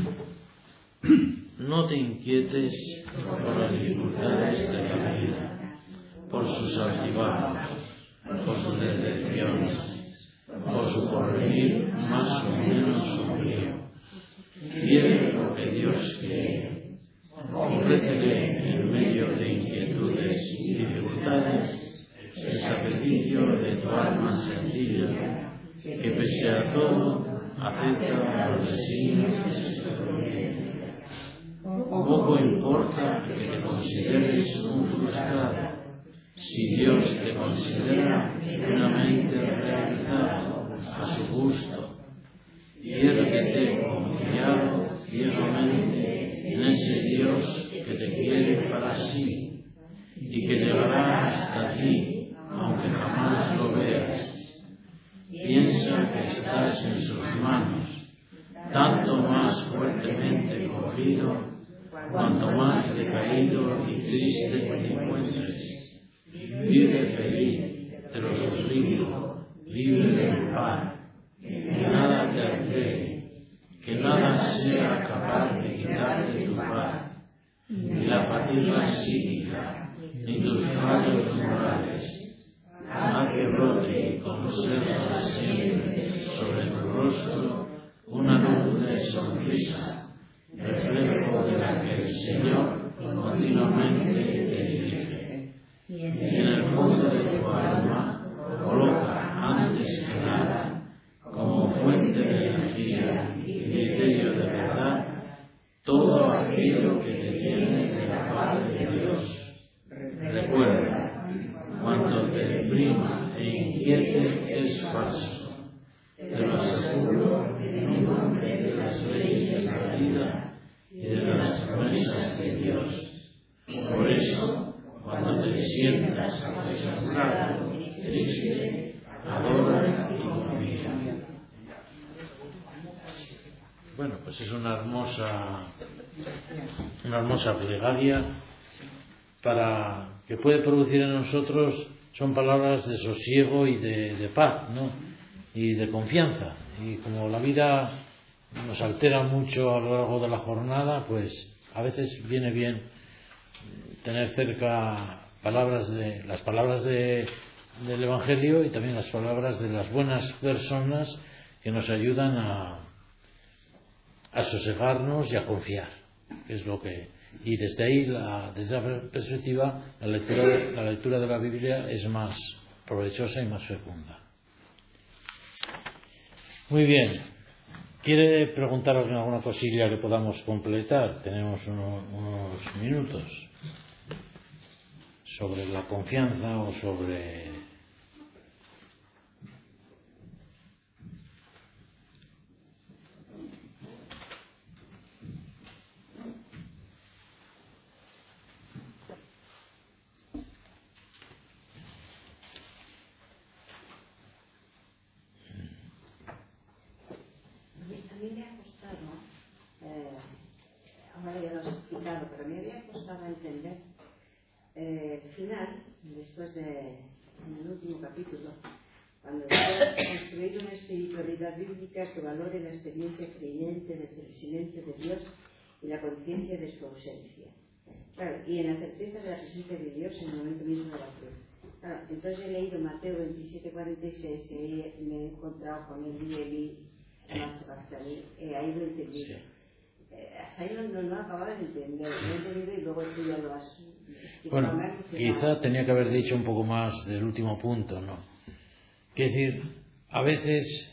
No te inquietes por las dificultades de la vida, por sus altibajos, por sus decepciones, por su porvenir más o menos sombrío. Quiere lo que Dios quiere. Ofrécele en medio de inquietudes y dificultades el sacrificio de tu alma sencilla, que pese a todo acepta los designios de su providencia. Poco importa que te consideres un frustrado, si Dios te considera plenamente realizado a su gusto. Piérdete confiado ciegamente en ese Dios que te quiere para sí y que llegará hasta ti, aunque jamás lo veas. Piensa que estás en sus manos, tanto más fuertemente cogido, cuanto más decaído y triste te encuentres. Vive feliz, te lo suplico, vive en paz. Que nada te altere, que nada nada sea capaz de quitarte tu paz, ni la fatiga psíquica, ni tus fallos morales. Haz que brote con los cerros siempre sobre tu rostro una dulce sonrisa, reflejo de la que el Señor continuamente te dirige. Y en el fondo de tu alma coloca antes que nada, como fuente de energía y criterio de verdad, todo aquello que te viene de la parte de Dios. Recuerda, cuando te deprima e inquiete es falso. Te lo aseguro en nombre de las leyes de la vida y de las promesas de Dios. Por eso, cuando te sientas desamparado, triste, adora y confía. Bueno, pues es una hermosa plegaria que puede producir en nosotros, son palabras de sosiego y de paz, ¿no? Y de confianza. Y como la vida nos altera mucho a lo largo de la jornada, pues a veces viene bien tener cerca las palabras del Evangelio y también las palabras de las buenas personas que nos ayudan a sosegarnos y a confiar, que es lo que. Y desde ahí, desde esa perspectiva, la lectura de la Biblia es más provechosa y más fecunda. Muy bien. ¿Quiere preguntar alguna cosilla que podamos completar? Tenemos unos minutos sobre la confianza o sobre. A mí me ha costado, ahora ya lo has explicado, pero me había costado entender el final, después en el último capítulo, cuando decía construir una espiritualidad bíblica que valore la experiencia creyente desde el silencio de Dios y la conciencia de su ausencia. Claro, y en la certeza de la presencia de Dios en el momento mismo de la cruz. Claro, entonces he leído Mateo 27:46 y me he encontrado con el ahí lo he entendido. Sí. Hasta ahí no acababa de entender, lo he entendido y luego tú ya lo has explicado. Bueno, quizá tenía que haber dicho un poco más del último punto, ¿no? Quiero decir, a veces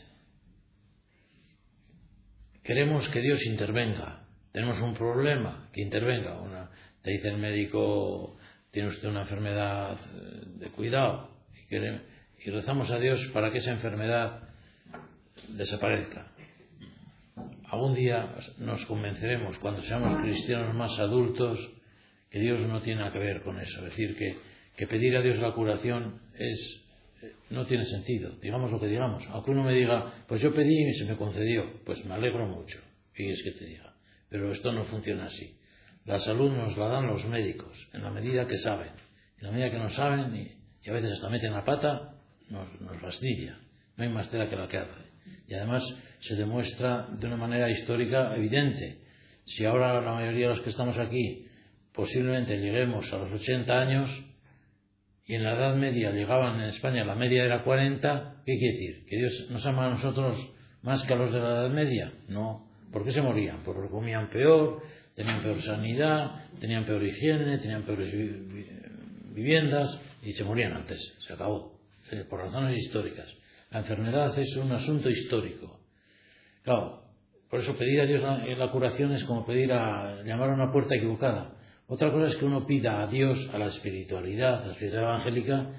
queremos que Dios intervenga. Tenemos un problema, que intervenga. Te dice el médico, tiene usted una enfermedad de cuidado, y rezamos a Dios para que esa enfermedad desaparezca. Algún día nos convenceremos, cuando seamos cristianos más adultos, que Dios no tiene nada que ver con eso. Es decir, que pedir a Dios la curación no tiene sentido, digamos lo que digamos. Aunque uno me diga, pues yo pedí y se me concedió, pues me alegro mucho, y es que te diga. Pero esto no funciona así. La salud nos la dan los médicos, en la medida que saben. En la medida que no saben, y a veces hasta meten la pata, nos fastidia. No hay más tela que la que hace. Y además se demuestra de una manera histórica evidente. Si ahora la mayoría de los que estamos aquí posiblemente lleguemos a los 80 años y en la Edad Media llegaban en España, la media era 40, ¿qué quiere decir? ¿Que Dios nos ama a nosotros más que a los de la Edad Media? No. ¿Por qué se morían? Porque comían peor, tenían peor sanidad, tenían peor higiene, tenían peores viviendas y se morían antes. Se acabó. Por razones históricas. La enfermedad es un asunto histórico. Claro, por eso pedir a Dios la curación es como llamar a una puerta equivocada. Otra cosa es que uno pida a Dios, a la espiritualidad evangélica,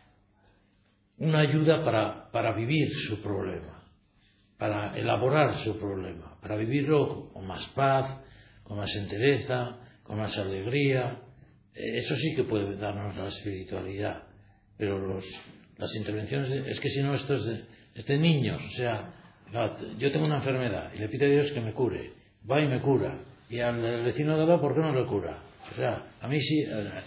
una ayuda para vivir su problema, para elaborar su problema, para vivirlo con más paz, con más entereza, con más alegría. Eso sí que puede darnos la espiritualidad, pero las intervenciones, es que si no esto es de niños. O sea, yo tengo una enfermedad y le pido a Dios que me cure, va y me cura, y al vecino de al lado, ¿por qué no le cura? O sea, a mí sí,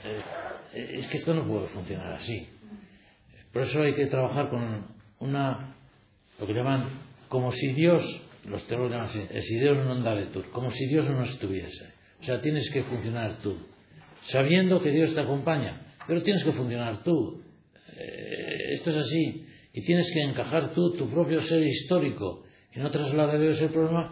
es que esto no puede funcionar así. Por eso hay que trabajar con lo que llaman, como si Dios los teólogos llaman así, si Dios non daretur, como si Dios no estuviese. O sea, tienes que funcionar tú, sabiendo que Dios te acompaña, pero tienes que funcionar tú. Esto es así, y tienes que encajar tú tu propio ser histórico, y no trasladar ese problema.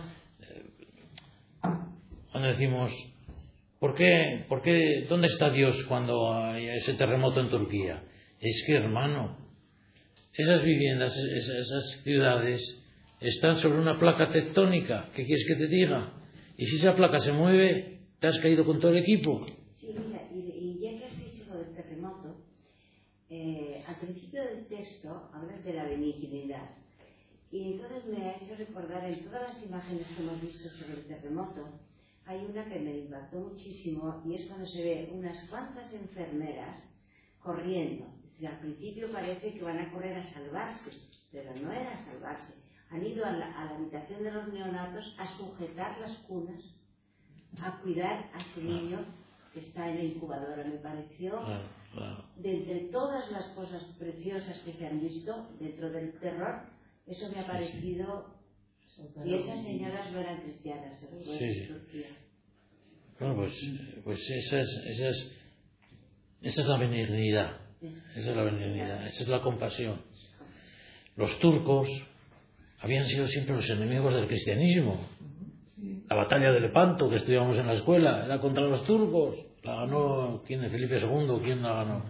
Cuando decimos, ¿por qué, dónde está Dios cuando hay ese terremoto en Turquía? Es que, hermano, esas viviendas, esas ciudades están sobre una placa tectónica. ¿Qué quieres que te diga? Y si esa placa se mueve, te has caído con todo el equipo. Sí, mira, y ya que has dicho lo del terremoto, al principio del texto hablas de la benignidad. Y entonces me ha hecho recordar en todas las imágenes que hemos visto sobre el terremoto, hay una que me impactó muchísimo, y es cuando se ve unas cuantas enfermeras corriendo. Al principio parece que van a correr a salvarse, pero no era a salvarse. Han ido a la habitación de los neonatos a sujetar las cunas, a cuidar a ese niño que está en la incubadora. Me pareció, de entre todas las cosas preciosas que se han visto dentro del terror, eso me ha parecido. Y esas señoras no eran cristianas, sí. Bueno, pues esa es la benignidad. Esa es la benignidad, esa es la compasión. Los turcos habían sido siempre los enemigos del cristianismo. La batalla de Lepanto, que estudiamos en la escuela, era contra los turcos. La ganó, ¿quién? Felipe II, ¿quién la ganó?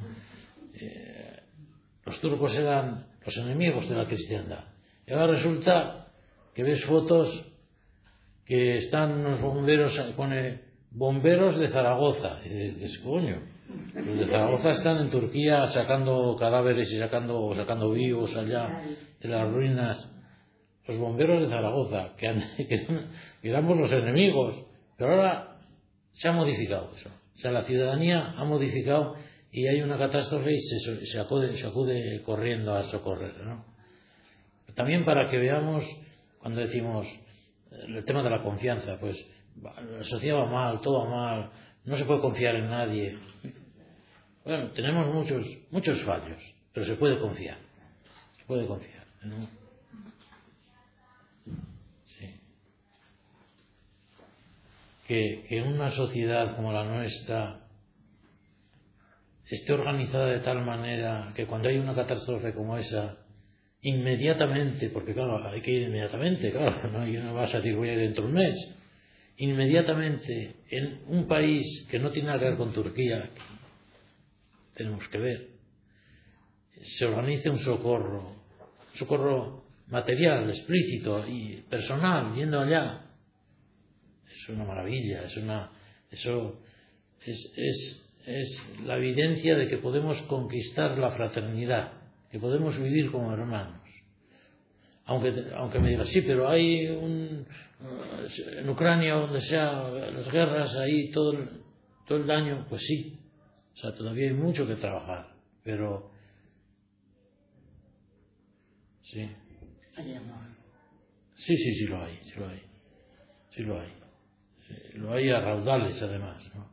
Los turcos eran los enemigos de la cristiandad. Y ahora resulta que ves fotos que están unos bomberos, pone bomberos de Zaragoza. Y dices, coño, los de Zaragoza están en Turquía sacando cadáveres y sacando vivos allá de las ruinas. Los bomberos de Zaragoza, que éramos los enemigos, pero ahora se ha modificado eso. O sea, la ciudadanía ha modificado y hay una catástrofe y se acude corriendo a socorrer, ¿no? También para que veamos, cuando decimos el tema de la confianza, pues la sociedad va mal, todo va mal, no se puede confiar en nadie. Bueno, tenemos muchos fallos, pero se puede confiar, ¿no? Sí. Que en una sociedad como la nuestra esté organizada de tal manera que cuando hay una catástrofe como esa, inmediatamente, porque claro, hay que ir inmediatamente, claro, no vas a decir voy a ir dentro de un mes, inmediatamente en un país que no tiene nada que ver con Turquía, tenemos que ver, se organice un socorro material, explícito y personal, yendo allá. Es una maravilla, eso es la evidencia de que podemos conquistar la fraternidad, que podemos vivir como hermanos. Aunque me digas, sí, pero hay en Ucrania, donde sea las guerras, ahí todo el daño, pues sí. O sea, todavía hay mucho que trabajar, pero sí. Hay amor. Sí, lo hay. Lo hay a raudales, además, ¿no?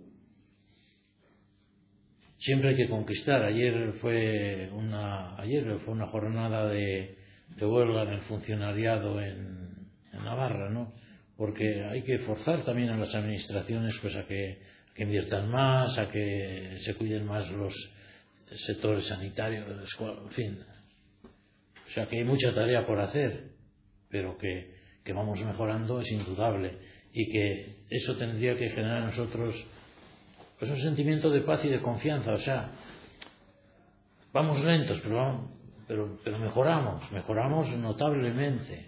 Siempre hay que conquistar. Ayer fue una jornada de huelga en el funcionariado en Navarra, ¿no? Porque hay que forzar también a las administraciones pues a que inviertan más, a que se cuiden más los sectores sanitarios, en fin. O sea que hay mucha tarea por hacer, pero que vamos mejorando es indudable, y que eso tendría que generar en nosotros pues un sentimiento de paz y de confianza. O sea, vamos lentos, pero mejoramos notablemente.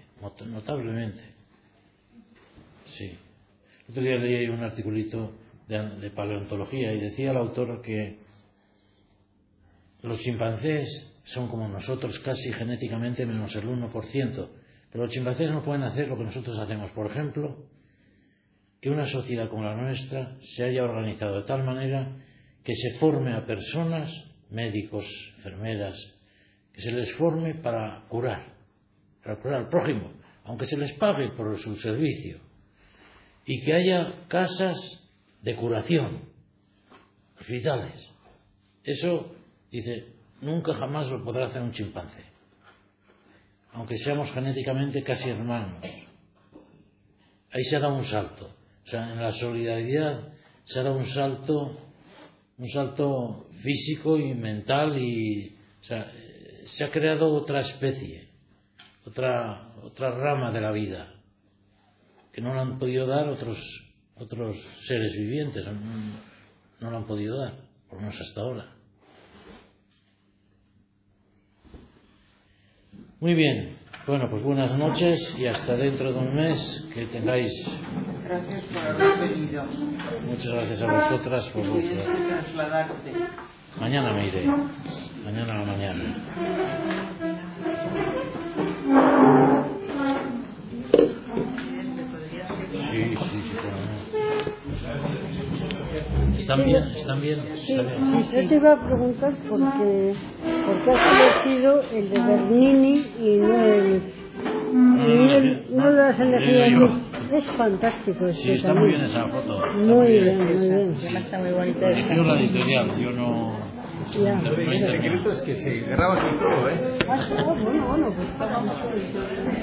Sí. El otro día leí un articulito de paleontología y decía el autor que los chimpancés son como nosotros casi genéticamente menos el 1%, pero los chimpancés no pueden hacer lo que nosotros hacemos. Por ejemplo, que una sociedad como la nuestra se haya organizado de tal manera que se forme a personas, médicos, enfermeras, que se les forme para curar al prójimo, aunque se les pague por su servicio, y que haya casas de curación, hospitales. Eso, dice, nunca jamás lo podrá hacer un chimpancé, aunque seamos genéticamente casi hermanos. ahí se ha dado un salto. O sea, en la solidaridad se ha dado un salto físico y mental, y o sea, se ha creado otra especie, otra rama de la vida que no la han podido dar otros seres vivientes, no la han podido dar, por lo menos hasta ahora. Muy bien, bueno, pues buenas noches y hasta dentro de un mes, que tengáis. Gracias por haber venido. Muchas gracias a vosotras por vuestro. Trasladarte. Mañana me iré, mañana a la mañana. Sí, ¿Están bien? Sí, yo te iba a preguntar por qué has elegido el de Bernini y no lo has elegido. Es fantástico. Sí, está muy bien esa foto. Muy bien. Está muy bonita. Eligió la editorial, yo no. Ya. El secreto es que se graba aquí todo, ¿eh? Bueno, pues está